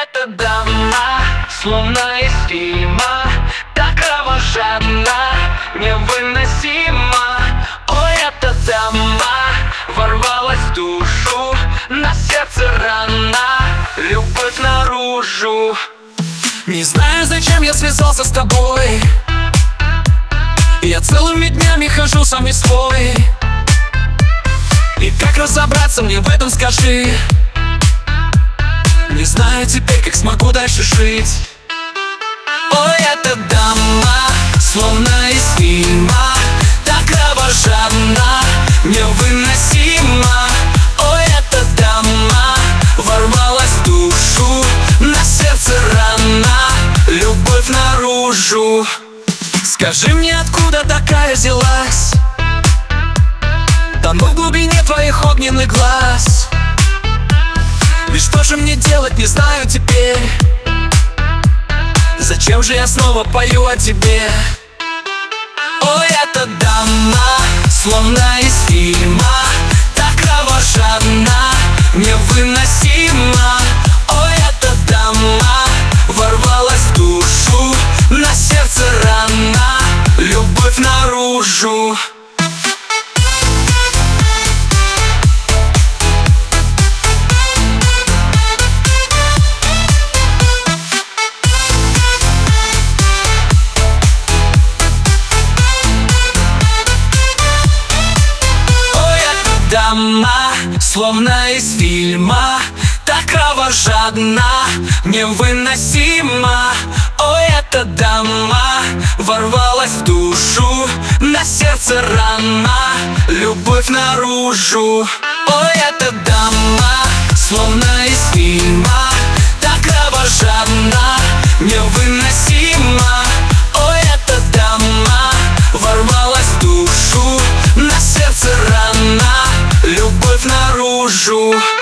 эта дама, словно из фильма, так кровожадна, невыносима. Ой, эта дама ворвалась в душу, на сердце рана, любовь наружу. Не знаю, зачем я связался с тобой, я целыми днями хожу сам не свой. И как разобраться мне в этом, скажи? Не знаю теперь, как смогу дальше жить. Ой, эта дама, словно из фильма, так кровожадна, невыносима. Ой, эта дама ворвалась в душу, на сердце рана, любовь наружу. Скажи мне, откуда такая взялась? Тону в глубине твоих огненных глаз. И что же мне делать, не знаю теперь. Зачем же я снова пою о тебе? Ой, эта дама, словно из фильма, так кровожадна, невыносима. Ой, эта дама ворвалась в душу, на сердце рана, любовь наружу. Дама, словно из фильма, так кровожадна, невыносима. Ой, эта дама ворвалась в душу, на сердце рана, любовь наружу. Ой, эта дама, словно из фильма, так кровожадна, невыносима. Ой, эта дама ворвалась в душу, на сердце рана, любовь наружу.